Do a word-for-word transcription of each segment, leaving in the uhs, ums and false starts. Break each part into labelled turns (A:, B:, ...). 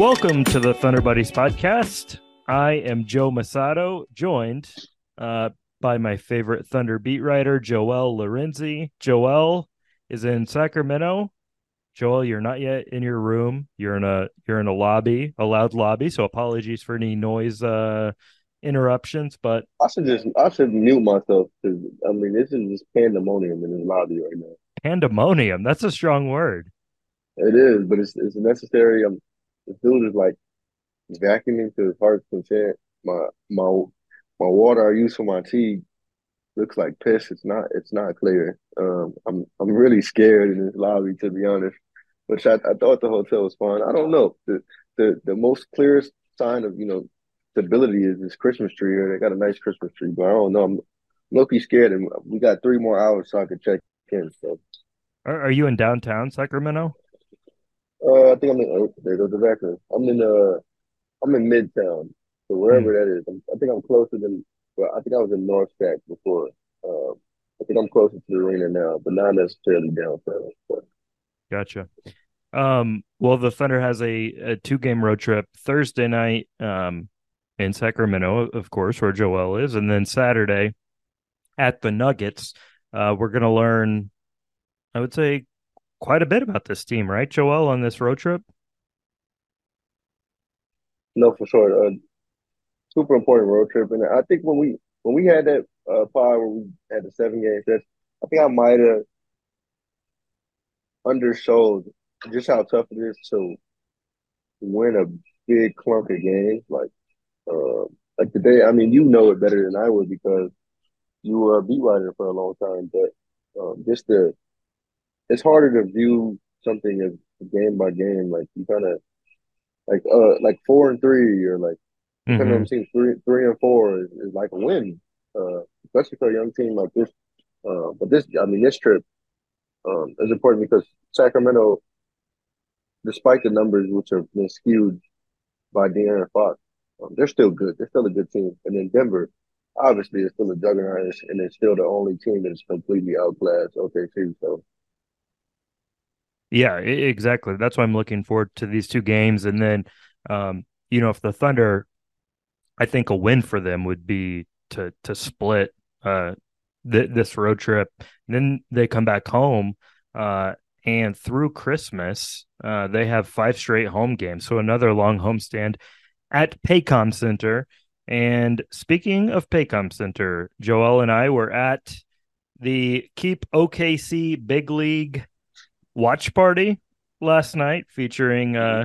A: Welcome to the Thunder Buddies podcast. I am Joe Masato, joined uh, by my favorite Thunder beat writer, Joel Lorenzi. Joel is in Sacramento. Joel, you're not yet in your room. You're in a you're in a lobby, a loud lobby. So apologies for any noise uh, interruptions. But
B: I should just I should mute myself because I mean this is just pandemonium in this lobby right now.
A: pandemonium—that's a strong word.
B: It is, but it's it's necessary. I'm this dude is like vacuuming to his heart's content. My my my water I use for my tea looks like piss. It's not it's not clear. Um, I'm I'm really scared in this lobby to be honest. Which I, I thought the hotel was fine. I don't know. The the the most clearest sign of you know stability is this Christmas tree here. They got a nice Christmas tree, but I don't know. I'm low-key scared, and we got three more hours so I could check in. So
A: Are, are you in downtown Sacramento?
B: uh, I think I'm in. Oh, there goes the veteran. I'm in uh I'm in Midtown, so
A: Hmm,
B: wherever that is. I'm, I think I'm closer than. Well, I think I was in North Stack before. Uh, I think I'm closer to the arena now, but not necessarily downtown. But
A: gotcha. Um, well, the Thunder has a, a two game road trip Thursday night um, in Sacramento, of course, where Joel is, and then Saturday at the Nuggets. Uh, we're going to learn, I would say, quite a bit about this team, right, Joel, on this road trip?
B: no, for sure. Uh, super important road trip. And I think when we when we had that uh, pod where we had the seven game stretch, I think I might have undersold just how tough it is to win a big clunk of games. Like uh, like today, I mean, you know it better than I would because you were a beat writer for a long time. But um, just the it's harder to view something as game by game. Like you kind of like uh like four and three or like depending
A: Mm-hmm.
B: on the team, three three and four is, is like a win, uh, especially for a young team like this. Uh, but this, I mean, this trip um, is important because Sacramento, despite the numbers which have been skewed by De'Aaron Fox, um, they're still good. They're still a good team. And then Denver, obviously, is still a juggernaut, and it's still the only team that's completely outclassed O K C. So
A: Yeah, e- exactly. That's why I'm looking forward to these two games. And then, um, you know, if the Thunder, I think a win for them would be to to split uh, th- this road trip. And then they come back home, uh, and through Christmas, uh, they have five straight home games. So another long homestand at Paycom Center. And speaking of Paycom Center, Joel and I were at the Keep O K C Big League watch party last night, featuring uh,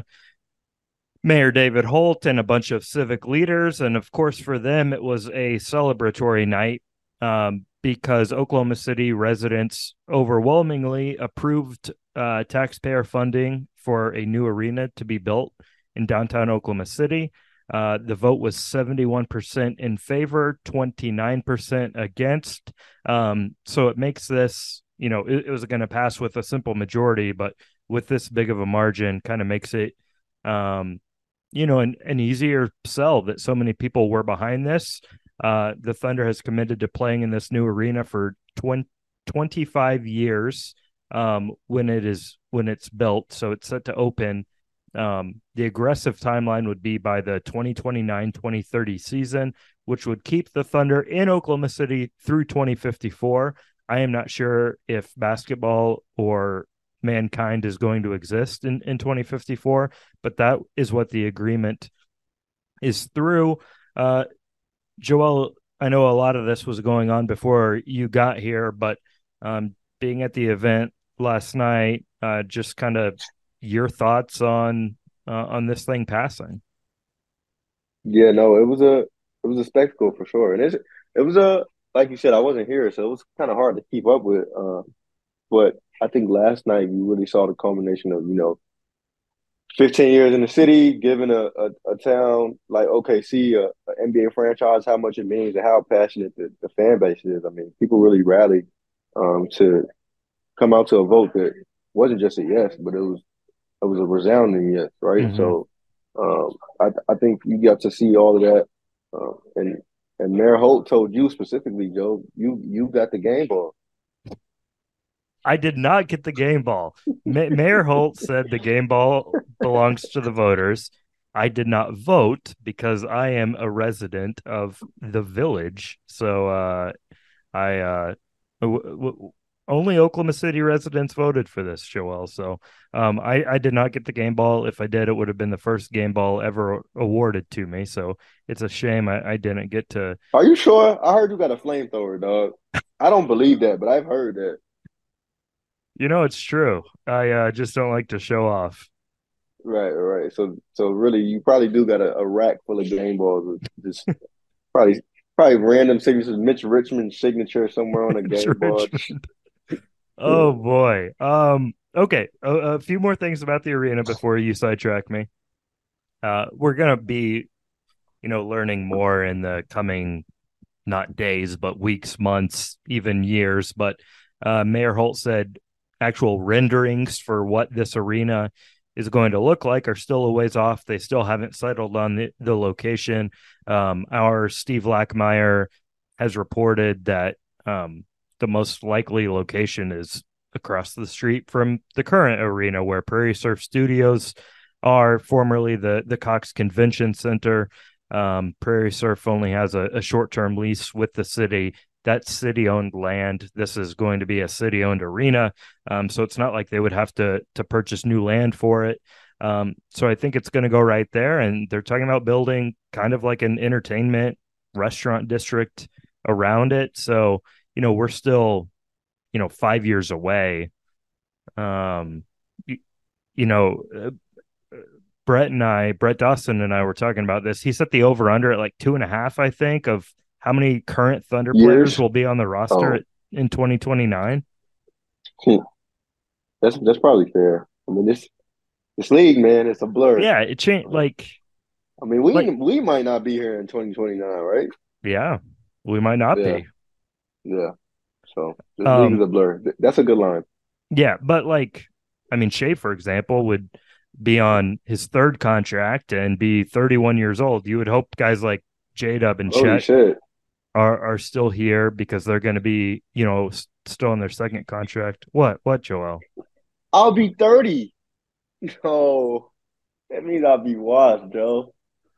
A: Mayor David Holt and a bunch of civic leaders. And of course, for them, it was a celebratory night um, because Oklahoma City residents overwhelmingly approved uh, taxpayer funding for a new arena to be built in downtown Oklahoma City. Uh, the vote was seventy-one percent in favor, twenty-nine percent against. Um, so it makes this, you know, it, it was going to pass with a simple majority, but with this big of a margin, kind of makes it um, you know, an, an easier sell that so many people were behind this. Uh, the Thunder has committed to playing in this new arena for twenty, twenty-five years um, when it is when it's built. So it's set to open. Um, the aggressive timeline would be by the twenty twenty-nine twenty thirty season, which would keep the Thunder in Oklahoma City through twenty fifty-four. I am not sure if basketball or mankind is going to exist in, in twenty fifty-four, but that is what the agreement is through. Uh, Joel, I know a lot of this was going on before you got here, but um, being at the event last night, uh, just kind of your thoughts on uh, on this thing passing.
B: yeah, no, it was a it was a spectacle for sure, and it's it was a like you said, I wasn't here, so it was kind of hard to keep up with. Uh, but I think last night you really saw the culmination of you know fifteen years in the city, giving a, a, a town like O K C, a, a N B A franchise, how much it means and how passionate the, the fan base is. I mean, people really rallied um, to come out to a vote that wasn't just a yes, but it was it was a resounding yes, right?
A: Mm-hmm.
B: So um, I I think you got to see all of that, uh, and and Mayor Holt told you specifically, Joe, you you got the game ball.
A: I did not get the game ball. Ma- Mayor Holt said the game ball belongs to the voters. I did not vote because I am a resident of the village. So uh, I uh, w- w- only Oklahoma City residents voted for this, Joel. So um, I, I did not get the game ball. If I did, it would have been the first game ball ever awarded to me. So it's a shame I, I didn't get to.
B: Are you sure? I heard you got a flamethrower, dog. I don't believe that, but I've heard that.
A: You know, it's true. I uh, just don't like to show off.
B: Right, right. So, so really, you probably do got a, a rack full of game balls with just probably probably random signatures. Mitch Richmond's signature somewhere on a
A: It's
B: game ball.
A: Richmond.
B: Yeah.
A: Oh boy. Um. Okay. A, a few more things about the arena before you sidetrack me. Uh, we're gonna be, you know, learning more in the coming not days, but weeks, months, even years. But uh, Mayor Holt said actual renderings for what this arena is going to look like are still a ways off. They still haven't settled on the, the location. Um, our Steve Lackmeyer has reported that um, the most likely location is across the street from the current arena where Prairie Surf Studios are, formerly the, the Cox Convention Center. Um, Prairie Surf only has a, a short-term lease with the city. That's city-owned land. This is going to be a city-owned arena, um, so it's not like they would have to to purchase new land for it. Um, so I think it's going to go right there. And they're talking about building kind of like an entertainment restaurant district around it. So you know we're still you know five years away. Um, you, you know. Uh, Brett and I, Brett Dawson and I were talking about this. He set the over under at like two and a half, I think, of how many current Thunder players
B: Years.
A: will be on the roster
B: Oh,
A: at, in twenty twenty-nine.
B: hmm. that's that's probably fair. I mean, this this league, man, it's a blur.
A: Yeah, it changed.
B: Uh,
A: Like,
B: I mean, we
A: like,
B: we might not be here in twenty twenty-nine, right?
A: yeah, we might not
B: Yeah,
A: be.
B: yeah. So this league is
A: Um,
B: a blur. That's a good line.
A: yeah, but like, I mean, Shea, for example, would be on his third contract and be thirty-one years old. You would hope guys like J Dub and
B: Holy
A: Chet
B: shit!
A: are are still here because they're going to be, you know, s- still in their second contract. What? What, Joel?
B: I'll be thirty. No, that means I'll be washed, Joe.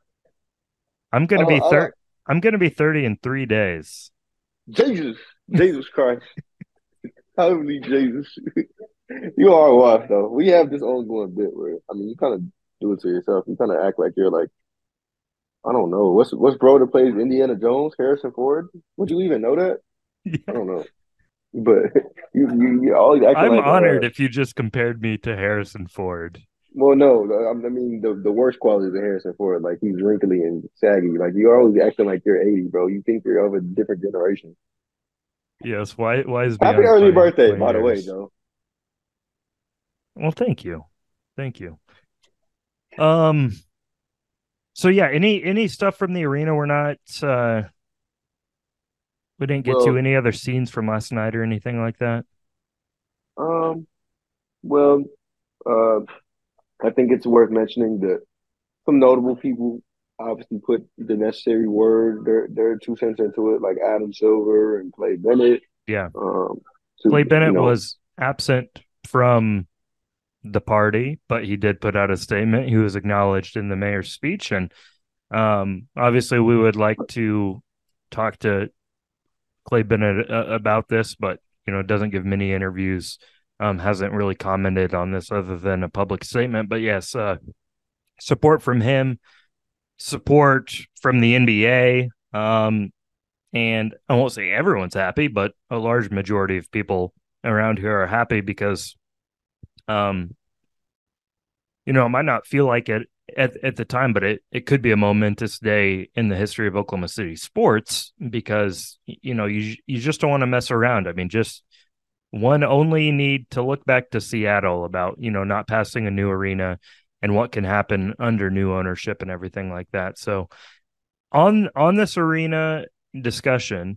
A: I'm going
B: I
A: to be
B: don't, I
A: thirty.
B: don't,
A: I'm going to be thirty in three days.
B: Jesus, Jesus Christ, holy Jesus. You are washed though. We have this ongoing bit where I mean, you kind of do it to yourself. You kind of act like you're like I don't know what's what's bro that plays Indiana Jones, Harrison Ford. Would you even know that? I
A: Yeah.
B: don't know, but you you you're always acting
A: I'm
B: like uh.
A: honored if you just compared me to Harrison Ford.
B: Well, no, I I mean the the worst qualities of Harrison Ford, like he's wrinkly and saggy. Like you're always acting like you're eighty, bro. You think you're of a different generation.
A: Yes, why wise
B: Happy
A: beyond
B: early
A: my
B: birthday,
A: my
B: by the way,
A: years.
B: Joe.
A: Well, thank you. Thank you. Um so yeah, any any stuff from the arena we're not uh we didn't get to
B: Well,
A: any other scenes from last night or anything like that.
B: um, well, uh, I think it's worth mentioning that some notable people obviously put the necessary word, their their two cents into it, like Adam Silver and Clay Bennett.
A: Yeah.
B: Um, to
A: Clay
B: you
A: Bennett
B: know,
A: was absent from the party, but he did put out a statement. He was acknowledged in the mayor's speech. And um, obviously, we would like to talk to Clay Bennett uh, about this, but you know, doesn't give many interviews. Um, hasn't really commented on this other than a public statement. But yes, uh, support from him, support from the N B A, um, and I won't say everyone's happy, but a large majority of people around here are happy because um, you know, it might not feel like it at, at the time, but it, it could be a momentous day in the history of Oklahoma City sports because, you know, you, you just don't want to mess around. I mean, just one only need to look back to Seattle about, you know, not passing a new arena and what can happen under new ownership and everything like that. So on, on this arena discussion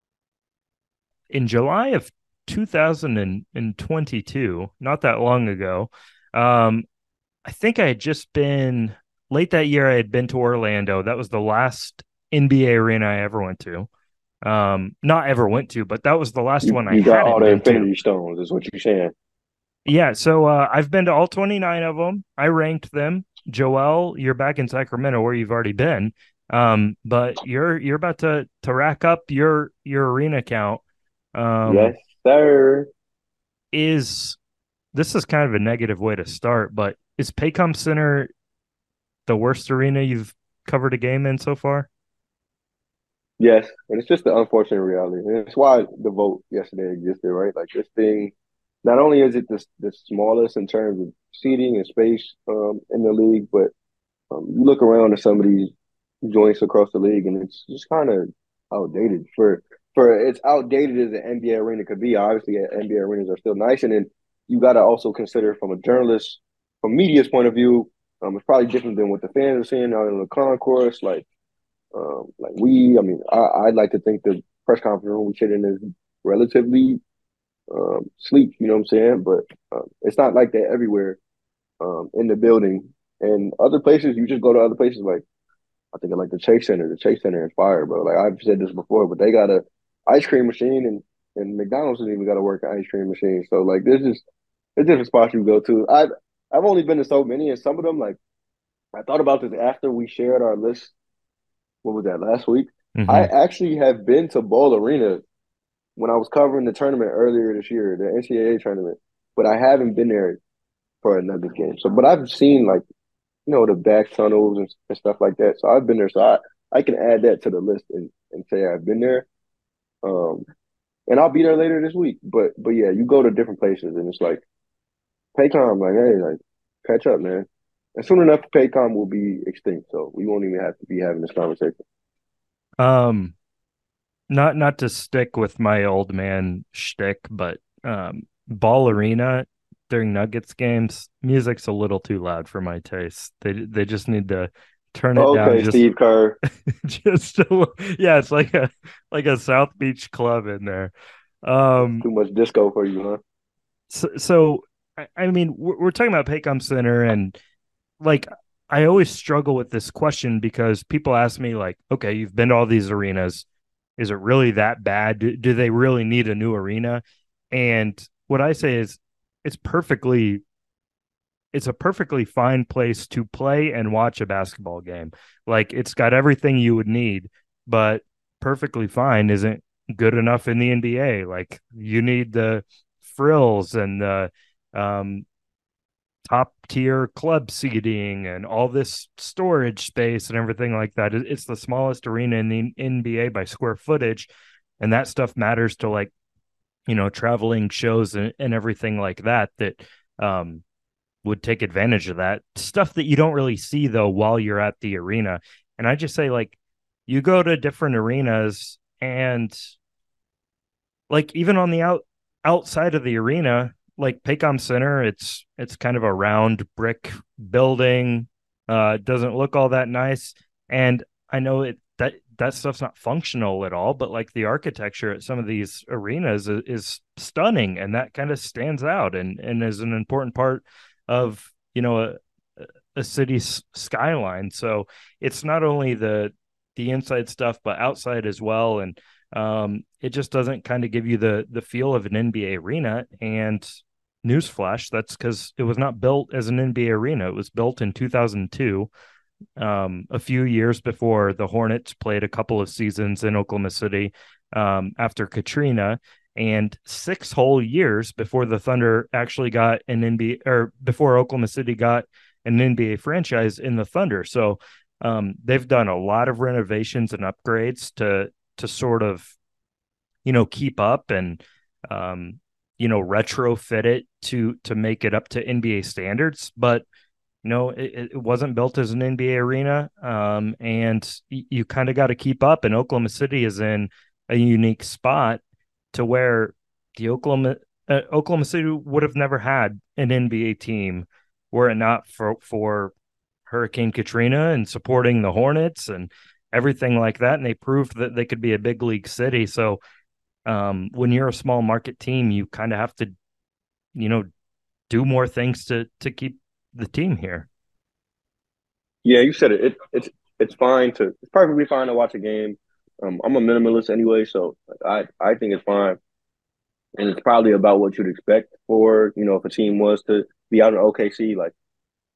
A: in July of two thousand twenty-two, not that long ago, um, I think I had just been late that year. I had been to Orlando. That was the last N B A arena I ever went to. Um, not ever went to, but that was the last
B: you
A: one I
B: you got all
A: hadn't
B: the
A: been to.
B: Infinity Stones, is what you're saying.
A: Yeah, so uh, I've been to all twenty-nine of them. I ranked them. Joel, you're back in Sacramento where you've already been. Um, but you're you're about to to rack up your your arena count. Um,
B: Yes, sir.
A: is this is kind of a negative way to start, but is Paycom Center the worst arena you've covered a game in so far?
B: Yes, and it's just the unfortunate reality. And it's why the vote yesterday existed, right? Like this thing, not only is it the, the smallest in terms of seating and space um, in the league, but um, you look around at some of these joints across the league, and it's just kind of outdated. For for it's outdated as an N B A arena could be. Obviously, N B A arenas are still nice, and then you got to also consider from a journalist, from media's point of view, um, it's probably different than what the fans are seeing out in the concourse. Like um, like we, I mean, I, I'd like to think the press conference room we sit in is relatively um, sleek. You know what I'm saying? But um, it's not like that everywhere um, in the building. And other places, you just go to other places like I think of like the Chase Center. The Chase Center is fire, bro. Like I've said this before, but they got a ice cream machine and and McDonald's has even got to work an ice cream machine. So like there's just there's different spots you go to. I've I've only been to so many, and some of them like I thought about this after we shared our list. What was that last week? I
A: Mm-hmm.
B: actually have been to Bowl Arena when I was covering the tournament earlier this year, the N C double A tournament, but I haven't been there for another game. So, but I've seen like you know the back tunnels and, and stuff like that. So I've been there. So I, I can add that to the list and, and say I've been there. Um, and I'll be there later this week. But but yeah, you go to different places and it's like Paycom, like hey, like catch up, man. And soon enough, Paycom will be extinct, so we won't even have to be having this conversation.
A: Um, not not to stick with my old man shtick, but um, Ball Arena during Nuggets games, music's a little too loud for my taste. They they just need to turn it down
B: Okay,
A: just
B: Steve Kerr,
A: just a, li- yeah, it's like a like a South Beach club in there. Um,
B: too much disco for you, huh?
A: so, so I, I mean, we're, we're talking about Paycom Center, and like I always struggle with this question because people ask me like, okay, you've been to all these arenas. Is it really that bad? Do, do they really need a new arena? And what I say is it's perfectly it's a perfectly fine place to play and watch a basketball game. Like it's got everything you would need, but perfectly fine isn't good enough in the N B A. Like you need the frills and the um top tier club seating and all this storage space and everything like that. It's the smallest arena in the N B A by square footage. And that stuff matters to like, you know, traveling shows and, and everything like that, that um, would take advantage of that stuff that you don't really see though while you're at the arena. And I just say, like, you go to different arenas and like even on the out outside of the arena, like Paycom Center, it's it's kind of a round brick building. Uh, it doesn't look all that nice, and I know it that that stuff's not functional at all. But like the architecture at some of these arenas is, is stunning, and that kind of stands out and and is an important part of you know a a city's skyline. So it's not only the the inside stuff, but outside as well, and um, it just doesn't kind of give you the the feel of an N B A arena. And newsflash, that's because it was not built as an N B A arena. It was built in two thousand two, um, a few years before the Hornets played a couple of seasons in Oklahoma City um, after Katrina, and six whole years before the Thunder actually got an N B A, or before Oklahoma City got an N B A franchise in the Thunder. So um, they've done a lot of renovations and upgrades to to sort of you know keep up and um, you know retrofit it to to make it up to N B A standards. But you know it, it wasn't built as an N B A arena, um, and y- you kind of got to keep up. And Oklahoma City is in a unique spot to where the Oklahoma uh, Oklahoma City would have never had an N B A team were it not for for Hurricane Katrina and supporting the Hornets and everything like that. And they proved that they could be a big league city. So um, when you're a small market team, you kind of have to, you know, do more things to to keep the team here.
B: Yeah, you said it. it it's it's fine to it's perfectly fine to watch a game. Um, I'm a minimalist anyway, so I I think it's fine, and it's probably about what you'd expect for you know if a team was to be out in O K C. Like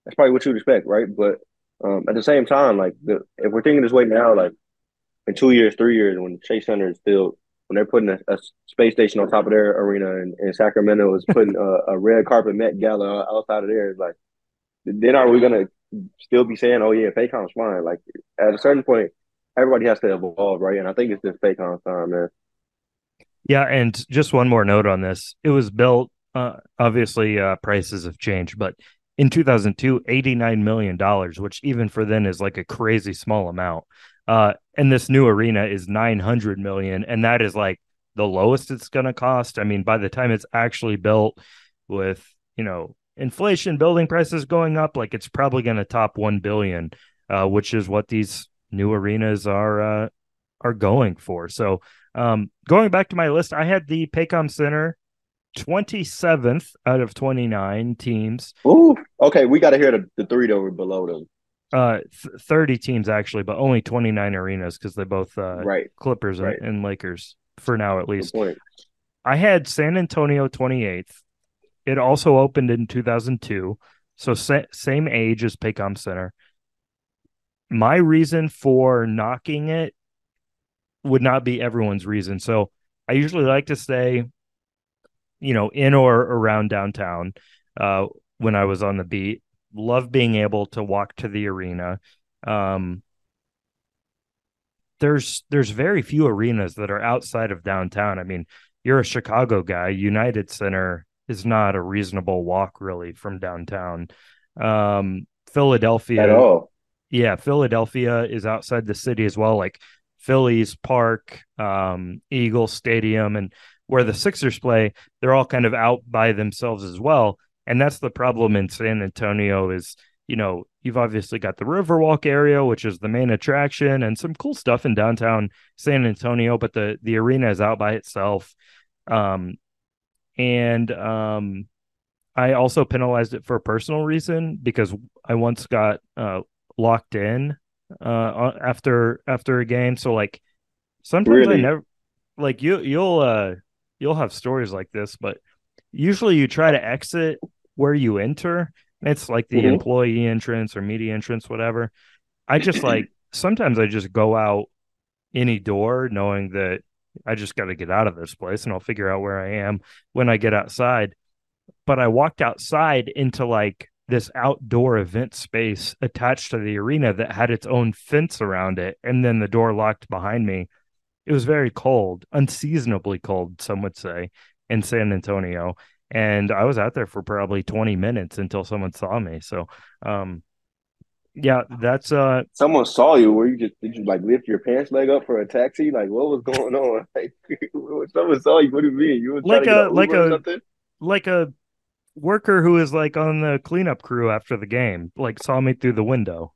B: That's probably what you'd expect, right? But um, at the same time, like the, if we're thinking this way now, like in two years, three years, when Chase Center is filled, when they're putting a, a space station on top of their arena, and, and Sacramento is putting a, a red carpet Met Gala outside of there, it's like, then are we gonna still be saying, "Oh yeah, Paycom's fine"? Like at a certain point, everybody has to evolve, right? And I think it's just Paycom's time, man.
A: Yeah, and just one more note on this. It was built, uh, obviously, uh, prices have changed, but in two thousand two, eighty-nine million dollars, which even for then is like a crazy small amount. Uh, and this new arena is nine hundred million dollars, and that is like the lowest it's going to cost. I mean, by the time it's actually built with, you know, inflation, building prices going up, like it's probably going to top one billion dollars, uh, which is what these new arenas are uh, are going for. So, um, going back to my list, I had the Paycom Center twenty-seventh out of twenty-nine teams.
B: Ooh, okay, we got to hear the, the three that were below them.
A: Uh, th- thirty teams actually, but only twenty-nine arenas because they both uh,
B: Right,
A: Clippers and,
B: right.
A: and Lakers for now at
B: Good
A: least.
B: point.
A: I had San Antonio twenty-eighth. It also opened in two thousand two, so sa- same age as Paycom Center. My reason for knocking it would not be everyone's reason. So I usually like to stay, you know, in or around downtown uh, when I was on the beat. Love being able to walk to the arena. Um, there's there's very few arenas that are outside of downtown. I mean, you're a Chicago guy. United Center is not a reasonable walk really from downtown. Um,
B: At
A: Philadelphia,
B: all.
A: yeah, Philadelphia is outside the city as well, like Phillies Park, um, Eagle Stadium, and where the Sixers play, they're all kind of out by themselves as well. And that's the problem in San Antonio is, you know, you've obviously got the Riverwalk area, which is the main attraction, and some cool stuff in downtown San Antonio, but the the arena is out by itself. Um, and um, I also penalized it for a personal reason because I once got uh, locked in uh, after after a game. So like sometimes I
B: Really?
A: never like you you'll uh you'll have stories like this, but usually you try to exit where you enter. It's like the
B: Mm-hmm.
A: employee entrance or media entrance, whatever. I just like sometimes I just go out any door knowing that I just got to get out of this place and I'll figure out where I am when I get outside. But I walked outside into like this outdoor event space attached to the arena that had its own fence around it. And then the door locked behind me. It was very cold, unseasonably cold, some would say, in San Antonio. And I was out there for probably twenty minutes until someone saw me. So, um, yeah, that's uh
B: Someone saw you. Where you just did you like lift your pants leg up for a taxi? Like what was going on? Like someone saw you. What do you mean? You was trying
A: like
B: to get an
A: a like
B: Uber or
A: a
B: something?
A: like a worker who is like on the cleanup crew after the game, like saw me through the window.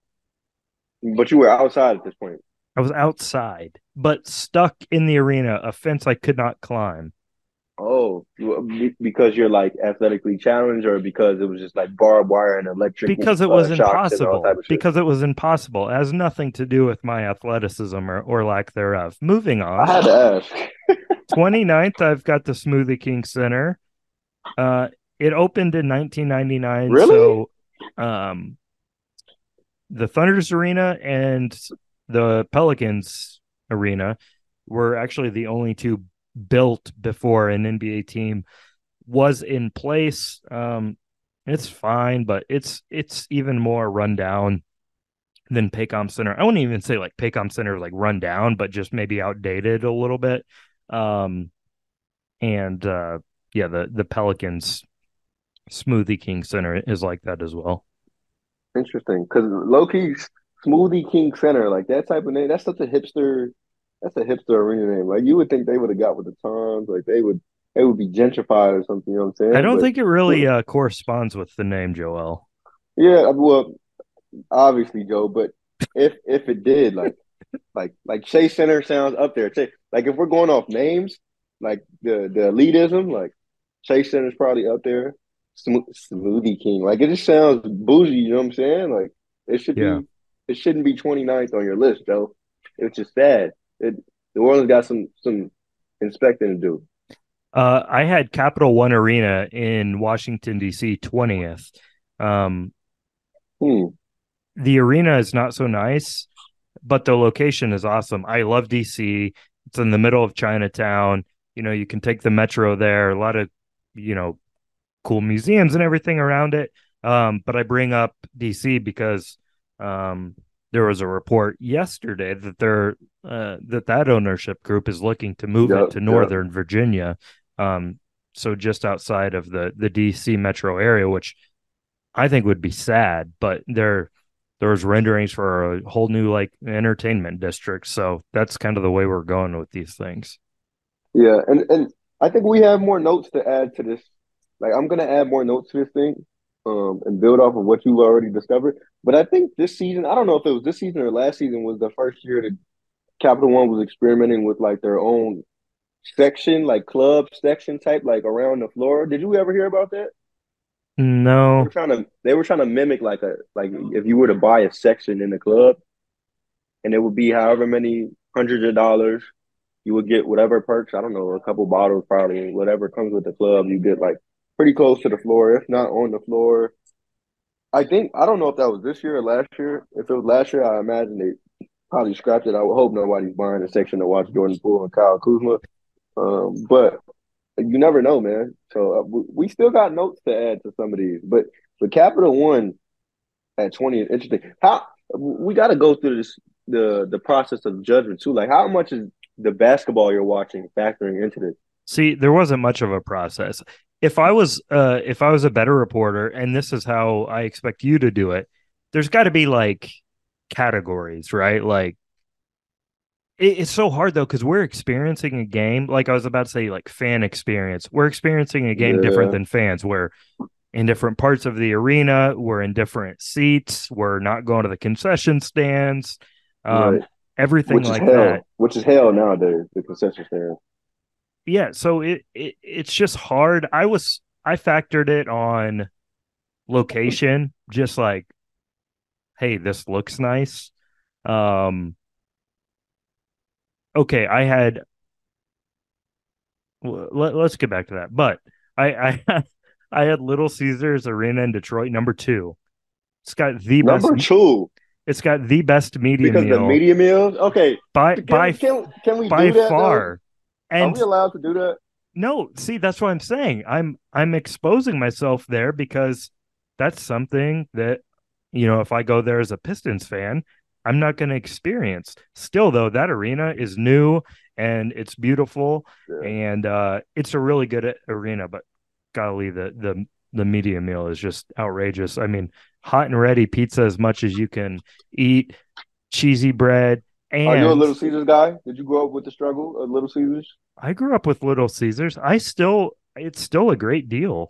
B: But you were outside at this point.
A: I was outside, but stuck in the arena, a fence I could not climb
B: Oh, because you're like athletically challenged, or because it was just like barbed wire and electric
A: because it
B: uh,
A: was
B: shocks and all type
A: impossible.
B: of shit.
A: Because it was impossible. It has nothing to do with my athleticism or, or lack thereof. Moving
B: I
A: on.
B: had to ask.
A: twenty-ninth, I've got the Smoothie King Center. Uh, it opened in nineteen ninety-nine.
B: Really?
A: So um, the Thunder's Arena and the Pelicans Arena were actually the only two built before an N B A team was in place. Um, it's fine, but it's it's even more rundown than Paycom Center. I wouldn't even say like Paycom Center is like run down, but just maybe outdated a little bit. Um, and uh, yeah, the the Pelicans Smoothie King Center is like that as well.
B: Interesting. Because low key, Smoothie King Center, like that type of name, that's such a hipster. That's a hipster arena name. Like you would think they would have got with the times. Like they would, they would be gentrified or something. You know what I'm
A: I
B: saying?
A: don't
B: But
A: think it really uh, corresponds with the name Joel.
B: yeah, well, obviously, Joe. But if if it did, like like like Chase Center sounds up there. Chase, like if we're going off names, like the the elitism, like Chase Center's probably up there. Smo- Smoothie King, like it just sounds bougie. You know what I'm saying? Like it should
A: Yeah.
B: be, it shouldn't be twenty-ninth on your list, Joe. It's just sad. It, New Orleans got some some inspecting to do.
A: Uh, I had Capital One Arena in Washington, D C, twentieth. Um,
B: Hmm.
A: The arena is not so nice, but the location is awesome. I love D C. It's in the middle of Chinatown. You know, you can take the metro there. A lot of, you know, cool museums and everything around it. Um, but I bring up D C because um, there was a report yesterday that they're uh, that that ownership group is looking to move it
B: Yep.
A: to
B: Yep.
A: Northern Virginia, um, so just outside of the the D C metro area, which I think would be sad. But there there's renderings for a whole new like entertainment district, so that's kind of the way we're going with these things.
B: Yeah. And and I think we have more notes to add to this. Like I'm gonna add more notes to this thing, um, and build off of what you've already discovered. But I think this season, I don't know if it was this season or last season, was the first year that Capital One was experimenting with like their own section, like club section type, like around the floor. Did you ever hear about that? They were
A: No.
B: trying to they were trying to mimic like a like if you were to buy a section in the club, and it would be however many hundreds of dollars, you would get whatever perks. I don't know, a couple bottles probably, whatever comes with the club. You get like pretty close to the floor, if not on the floor. I think I don't know if that was this year or last year. If it was last year, I imagine they probably scrapped it. I would hope nobody's buying a section to watch Jordan Poole and Kyle Kuzma. Um, but you never know, man. So uh, we, we still got notes to add to some of these, but but Capital One at twenty is interesting. How we got to go through this the the process of judgment too. Like how much is the basketball you're watching factoring into this?
A: See, there wasn't much of a process. If I was uh if I was a better reporter, and this is how I expect you to do it, there's got to be like categories, right? Like it, it's so hard though because we're experiencing a game. Like I was about to say, like fan experience. We're experiencing a game different
B: Yeah,
A: than fans. We're in different parts of the arena. We're in different seats. We're not going to the concession stands.
B: right.
A: Um, everything
B: Which is
A: like that.
B: hell. Which is hell nowadays. The concession stand.
A: Yeah, so it, it it's just hard. I was I factored it on location, just like, hey, this looks nice. Um, okay, I had let, let's get back to that. But I I I had Little Caesars Arena in Detroit, number two. It's got the best
B: Number two,
A: it's got the best media
B: because the
A: meal
B: media meals. Okay,
A: by
B: can we
A: by
B: can can we
A: by
B: do that though?
A: far.
B: Are we
A: And
B: allowed to do that?
A: no, see, that's what I'm saying. I'm I'm exposing myself there because that's something that, you know, if I go there as a Pistons fan, I'm not going to experience. Still, though, that arena is new and it's beautiful,
B: Yeah.
A: and uh, it's a really good arena. But golly, the the the media meal is just outrageous. I mean, hot and ready pizza as much as you can eat, cheesy bread,
B: Are you a
A: and
B: Little Caesars guy? Did you grow up with the struggle of Little Caesars?
A: I grew up with Little Caesars. I still, it's still a great deal.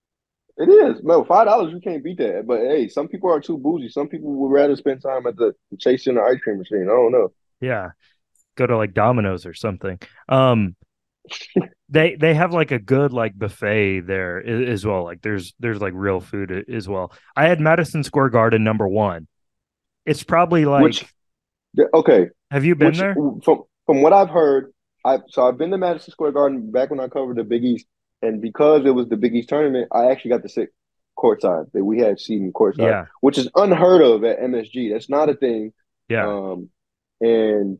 B: It is. No, five dollars you can't beat that. But hey, some people are too bougie. Some people would rather spend time at the chasing the ice cream machine. I don't know.
A: Yeah, go to like Domino's or something. Um, they they have like a good like buffet there as well. Like there's there's like real food as well. I had Madison Square Garden number one. It's probably
B: Which
A: like,
B: okay,
A: have you been
B: which
A: there?
B: from from what I've heard, I so I've been to Madison Square Garden back when I covered the Big East, and because it was the Big East tournament, I actually got to sit courtside. That we had seating courtside,
A: Yeah,
B: which is unheard of at M S G. That's not a thing.
A: yeah,
B: Um, and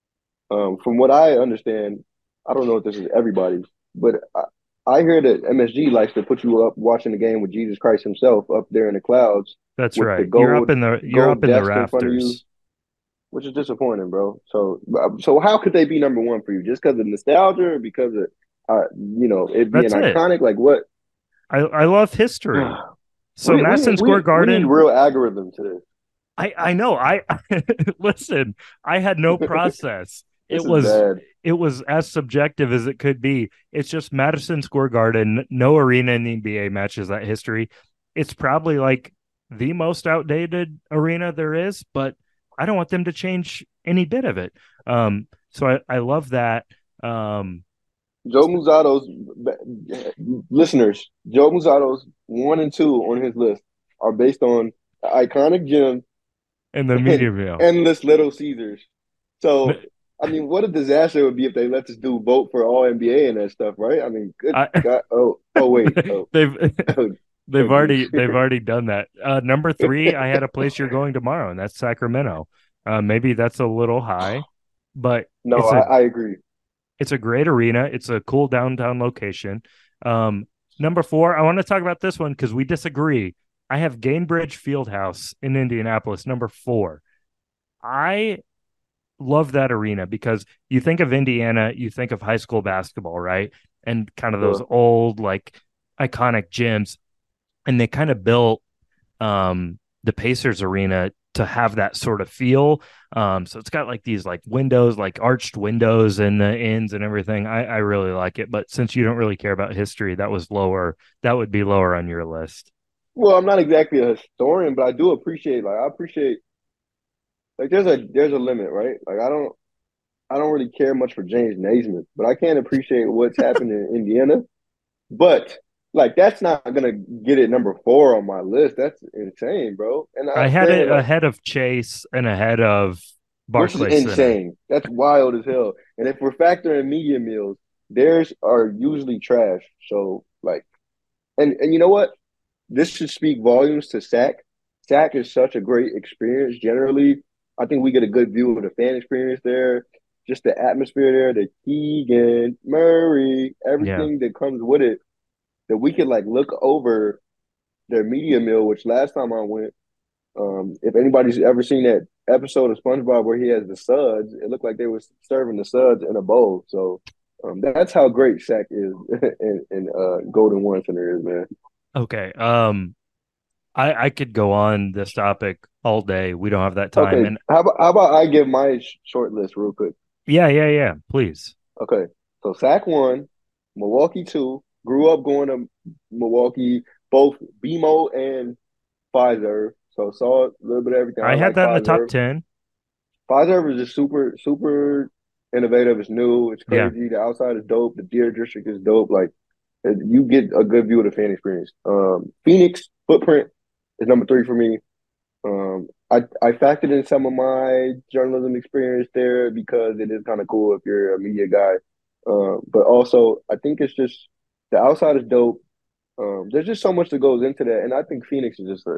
B: um, from what I understand, I don't know if this is everybody, but I, I hear that M S G likes to put you up watching the game with Jesus Christ himself up there in the clouds
A: that's
B: with the
A: right. You're up
B: gold
A: in the you're up
B: gold
A: in the
B: desk in front of you,
A: rafters.
B: which is disappointing, bro. So, so how could they be number one for you? Just because of nostalgia, or because of, uh, you know, it being
A: That's it.
B: iconic? Like what?
A: I I love history. So
B: we we need
A: Madison Square
B: we we need
A: Garden,
B: real algorithm to this.
A: I I know. I listen, I had no process. It
B: This is
A: was
B: bad.
A: it was as subjective as it could be. It's just Madison Square Garden, no arena in the N B A matches that history. It's probably like the most outdated arena there is, but I don't want them to change any bit of it. Um, so I, I love that. Um,
B: Joe Musato's listeners, Joe Musato's one and two on his list are based on iconic gym
A: and the
B: and
A: media meal.
B: endless Little Caesars. So, I mean, what a disaster it would be if they let this dude vote for all N B A and that stuff, right? I mean, good
A: I,
B: God. Oh, oh, wait. Oh,
A: they've
B: oh
A: they've already they've already done that. Uh, number three, I had a place you're going tomorrow, and that's Sacramento. Uh, maybe that's a little high, but
B: No,
A: it's
B: I,
A: a
B: I agree.
A: it's a great arena. It's a cool downtown location. Um, number four, I want to talk about this one because we disagree. I have Gainbridge Fieldhouse in Indianapolis, number four. I love that arena because you think of Indiana, you think of high school basketball, right? And kind of those
B: Sure.
A: old, like iconic gyms. And they kind of built um, the Pacers arena to have that sort of feel. Um, so it's got like these like windows, like arched windows in the ends and everything. I, I really like it. But since you don't really care about history, that was lower. That would be lower on your list.
B: Well, I'm not exactly a historian, but I do appreciate like I appreciate like there's a there's a limit, right? Like I don't I don't really care much for James Naismith, but I can appreciate what's happened in Indiana. But like that's not gonna get it number four on my list. That's insane, bro. And I
A: I had
B: granted,
A: it
B: like,
A: ahead of Chase and ahead of
B: which is
A: Barclays Center.
B: insane. That's wild as hell. And if we're factoring media meals, theirs are usually trash. So like, and and you know what? This should speak volumes to S A C. S A C is such a great experience generally. I think we get a good view of the fan experience there, just the atmosphere there, the Keegan, Murray,
A: Yeah.
B: everything that comes with it. That we could like look over their media meal, which last time I went, um, if anybody's ever seen that episode of SpongeBob where he has the suds, it looked like they were serving the suds in a bowl. So um, that's how great Shaq is and, and uh, Golden One Center is, man.
A: Okay. Um, I I could go on this topic all day. We don't have that time.
B: Okay,
A: And
B: how about how about I give my sh- short list real quick?
A: yeah, yeah, yeah. Please.
B: Okay, so Sac one, Milwaukee two. Grew up going to Milwaukee, both B M O and Pfizer. So saw a little bit of everything. I
A: I had
B: like
A: that in the top
B: Pfizer.
A: ten.
B: Pfizer is just super, super innovative. It's new. It's
A: Yeah.
B: crazy. The outside is dope. The Deer District is dope. Like you get a good view of the fan experience. Um, Phoenix footprint is number three for me. Um, I I factored in some of my journalism experience there because it is kind of cool if you're a media guy. Uh, but also, I think it's just the outside is dope. Um, there's just so much that goes into that, and I think Phoenix is just a,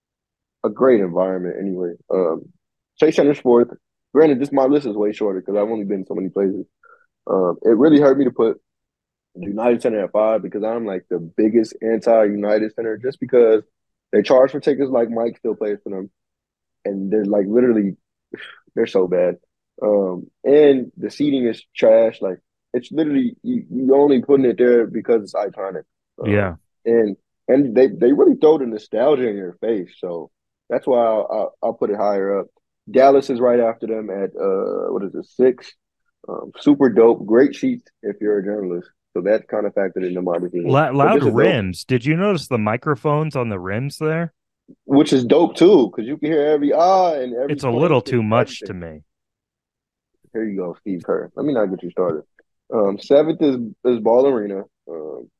B: a great environment anyway. Um, Chase Center's fourth. Granted, this my list is way shorter because I've only been so many places. Um, it really hurt me to put United Center at five because I'm like the biggest anti-United Center just because they charge for tickets like Mike still plays for them, and they're like literally they're so bad. Um, and the seating is trash. Like it's literally you, you only putting it there because it's iconic. Um,
A: Yeah.
B: and and they they really throw the nostalgia in your face. So that's why I'll, I'll, I'll put it higher up. Dallas is right after them at uh what is it six? Um, super dope, great sheets if you're a journalist. So that kind of factored into my decision.
A: La-
B: But
A: loud
B: this is dope,
A: rims. Did you notice the microphones on the rims there?
B: which is dope too, because you can hear every ah and every
A: It's a little
B: clink
A: too
B: and
A: much to
B: everything.
A: me.
B: Here you go, Steve Kerr. Let me not get you started. Um, seventh is is Ball Arena. Um,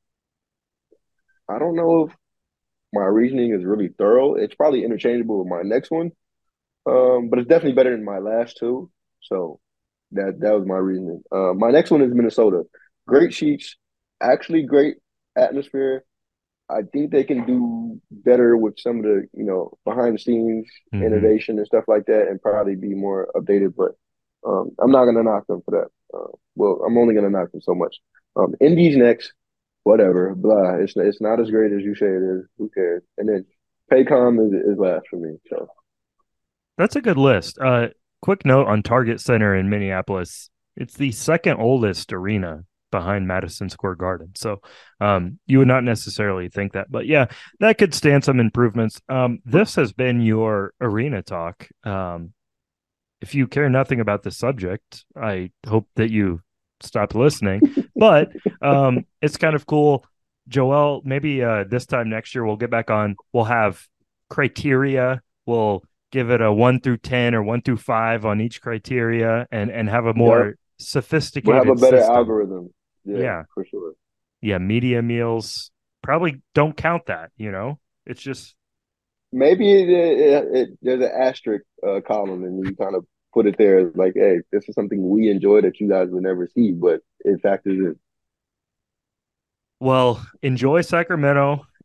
B: I don't know if my reasoning is really thorough. It's probably interchangeable with my next one, um, but it's definitely better than my last two. So that that was my reasoning. Uh, my next one is Minnesota. Great sheets, actually great atmosphere. I think they can do better with some of the you know behind the scenes
A: Hmm.
B: innovation and stuff like that, and probably be more updated. But um, I'm not gonna knock them for that. Uh, well, I'm only gonna knock them so much. Um, Indies next, whatever, blah. It's it's not as great as you say it is. Who cares? And then Paycom is is last for me. So
A: That's a good list. Uh, quick note on Target Center in Minneapolis. It's the second oldest arena behind Madison Square Garden. So um, you would not necessarily think that. But yeah, that could stand some improvements. Um, this has been your arena talk. Um, if you care nothing about the subject, I hope that you stopped listening. But um, it's kind of cool. Joel, maybe uh, this time next year we'll get back on. We'll have criteria. We'll give it a one through ten or one through five on each criteria, and and have a
B: yep,
A: more
B: we'll have a
A: sophisticated
B: better
A: system.
B: algorithm. Yeah,
A: Yeah,
B: for sure.
A: yeah. Media meals probably don't count that. You know, it's just
B: Maybe it, it, it, there's an asterisk uh, column, and you kind of put it there as like, hey, this is something we enjoy that you guys would never see, but it factors in.
A: well. Enjoy Sacramento.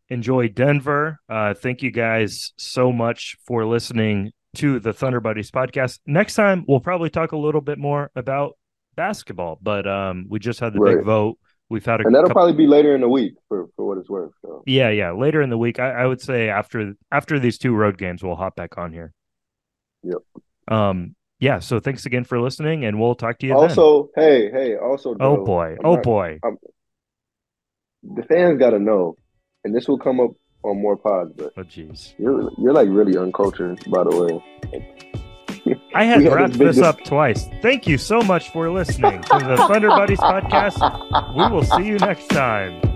A: enjoy Denver. Uh, thank you guys so much for listening to the Thunder Buddies podcast. Next time, we'll probably talk a little bit more about basketball, but um, we just had the big
B: Right.
A: vote. We've had a
B: And that'll
A: couple.
B: probably be later in the week for, for what it's worth. So
A: Yeah, yeah. Later in the week, I, I would say after after these two road games, we'll hop back on here.
B: yep.
A: Um, yeah. So thanks again for listening, and we'll talk to you then.
B: Also, hey, hey, also,
A: Oh
B: bro,
A: boy.
B: I'm
A: Oh
B: not.
A: boy.
B: I'm, the fans got to know, and this will come up on more pods. But
A: Oh jeez.
B: you're you're like really uncultured, by the way.
A: I had
B: We had
A: wrapped
B: this big
A: this
B: dis-
A: up twice. Thank you so much for listening to the Thunder Buddies podcast. We will see you next time.